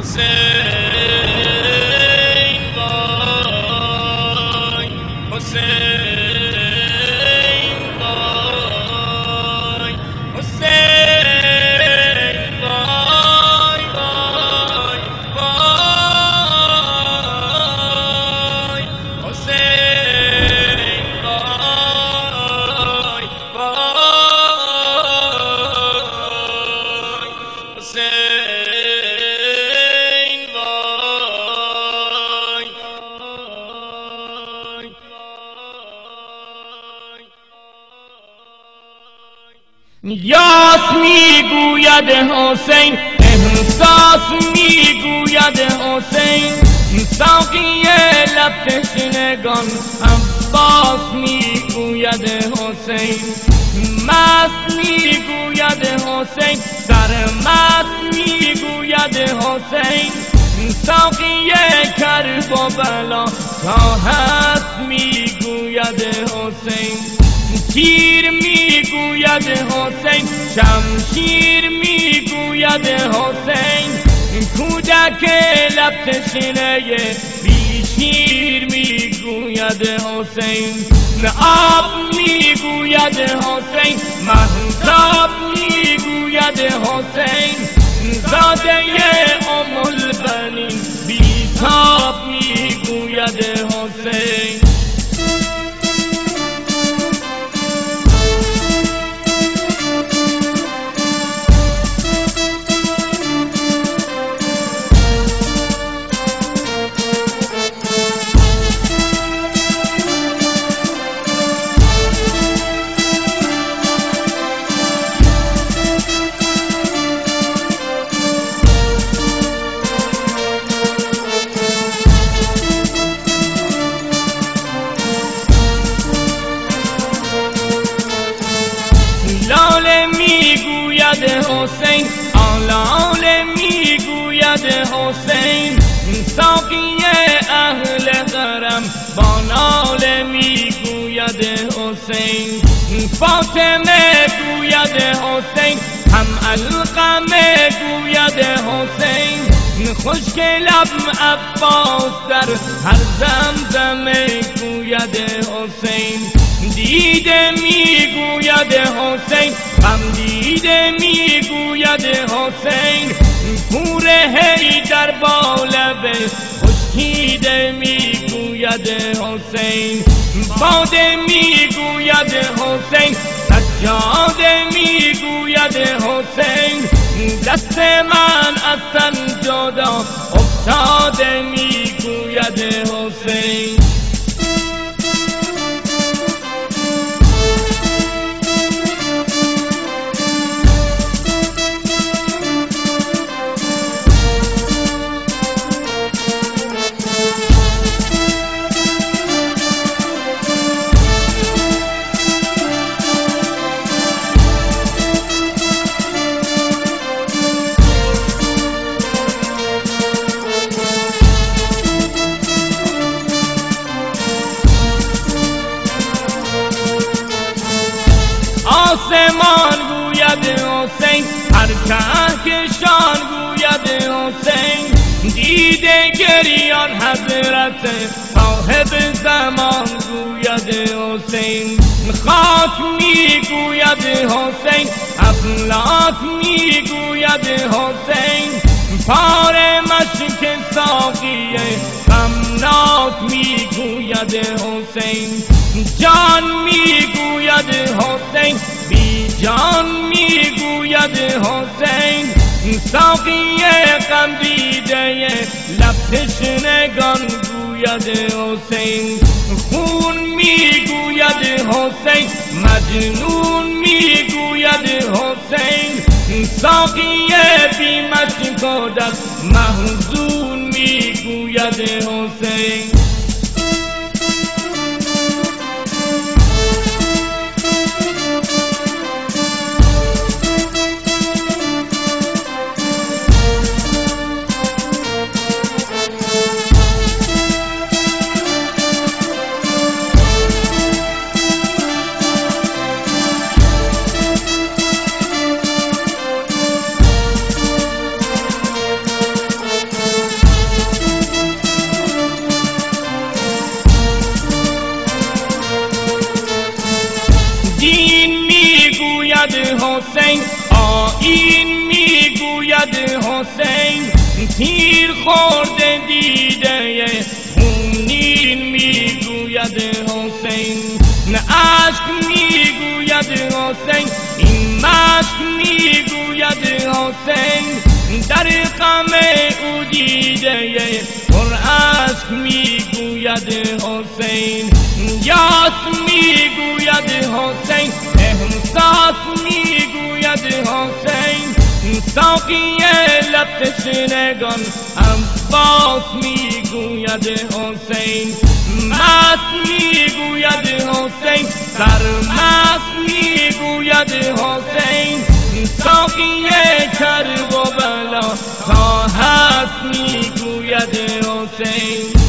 یاس میگوید حسین، احساس میگوید حسین، ساقی لب تشنگان عباس میگوید حسین، مست میگوید حسین، سرمست میگوید حسین، ساقی کربلا تا هست میگوید حسین، تیر میگوید حسین، شمشیر میگوید حسین، کودک لب تشنه بی شیر میگوید حسین، آب میگوید حسین، مهتاب میگوید حسین، زاده ام البنین بیتاب میگوید حسین. حسین آلاله میگوید حسین، ساقی اهل حرم با ناله میگوید حسین، فاطمه گوید حسین، هم القمه گوید حسین، خشک لب عباس در هر زمزمه گوید حسین، دیده میگوید حسین، غم دیده میگوید حسین، پور حیدر با لب خشکیده میگوید حسین، باده میگوید حسین، سجاده میگوید حسین، دست من از تن جدا افتاده میگوید حسین. آسمان گوید حسین، هر کهکشان گوید حسین، دیده گریان حضرت صاحب زمان گوید حسین، خاک میگوید حسین، افلاک میگوید حسین، پاره مشک ساقی غمناک میگوید حسین، جان میگوید حسین، بی جان میگوید حسین، ساقی غم دیده لب تشنگان گوید حسین، خون میگوید حسین، مجنون میگوید حسین، ساقی بی مشک و دست محزون میگوید حسین. حسین آیین میگوید حسین تیر خورده دیده خونین میگوید حسین نه عشق میگوید حسین این مشق میگوید حسین در غم او دیده پر عشق میگوید حسین یاس میگوید حسین احساس میگوید حسین ساقی لب تشنگان عباس میگوید حسین مست میگوید حسین سرمست میگوید حسین ساقی کرب و بلا تا هست میگوید حسین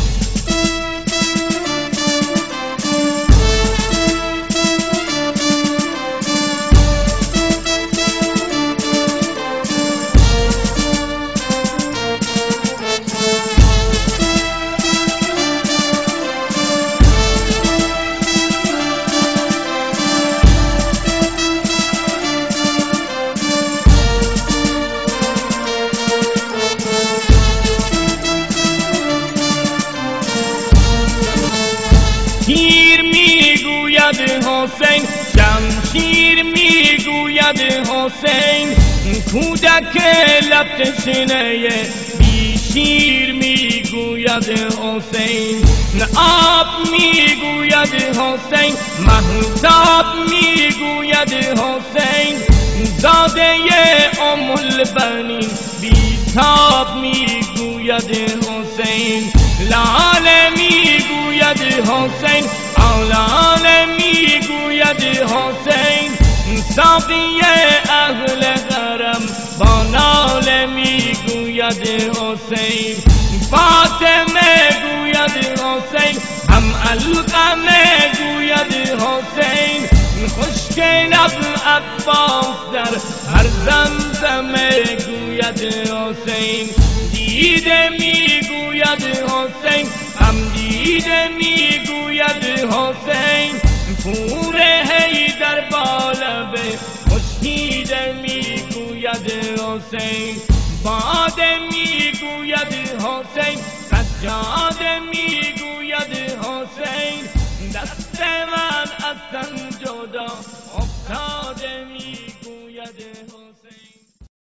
تیر میگوید حسین شمشیر میگوید حسین کودک لب تشنه بی شیر میگوید حسین آب میگوید حسین مهتاب میگوید حسین زاده البنین بیتاب میگوید حسین لاله میگوید حسین آلاله میگوید حسین ساقی اهل حرم با ناله میگوید حسین فاطمه گوید حسین هم القمه گوید حسین خشک لب عباس در هر زمزمه گوید حسین دیده میگوید حسین هم دیده میگوید حسین پور حیدر بالبه خشکیده میگوید حسین باده میگوید حسین سجاده میگوید حسین دست من از تن جدا افتاد